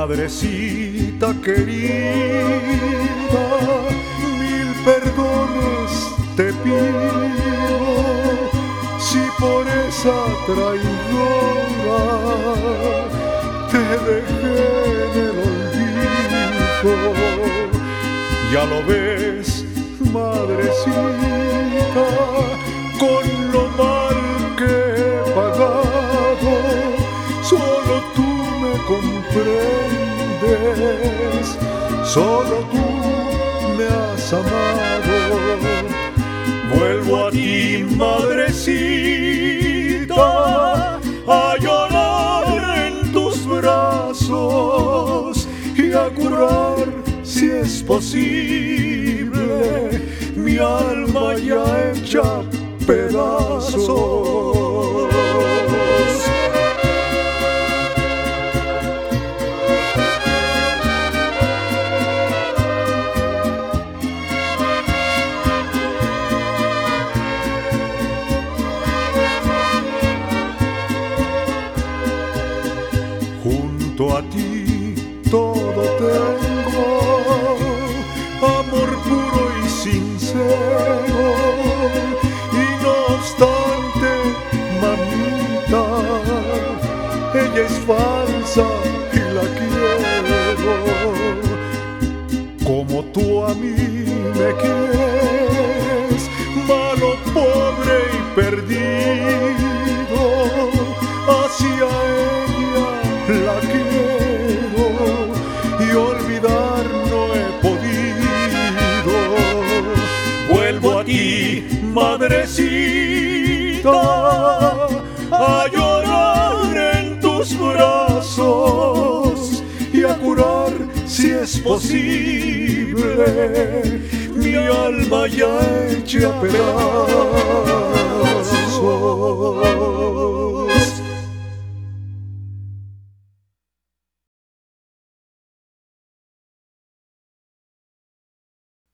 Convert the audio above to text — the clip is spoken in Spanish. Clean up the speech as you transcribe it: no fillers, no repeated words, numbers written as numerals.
Madrecita querida, mil perdones te pido, si por esa traidora te dejé en el olvido. Ya lo ves, madrecita, con lo mal que he pagado, solo tú me comprendes, solo tú me has amado. Vuelvo a ti, madrecita, a llorar en tus brazos y a curar, si es posible, mi alma ya hecha pedazos. Junto a ti todo tengo, amor puro y sincero, y no obstante, mamita, ella es falsa y la quiero, como tú a mí me quieres, malo, pobre y perdido, hacia ella la quiero y olvidar no he podido. Vuelvo a ti, madrecita, a llorar en tus brazos y a curar, si es posible, mi alma ya hecha pedazos.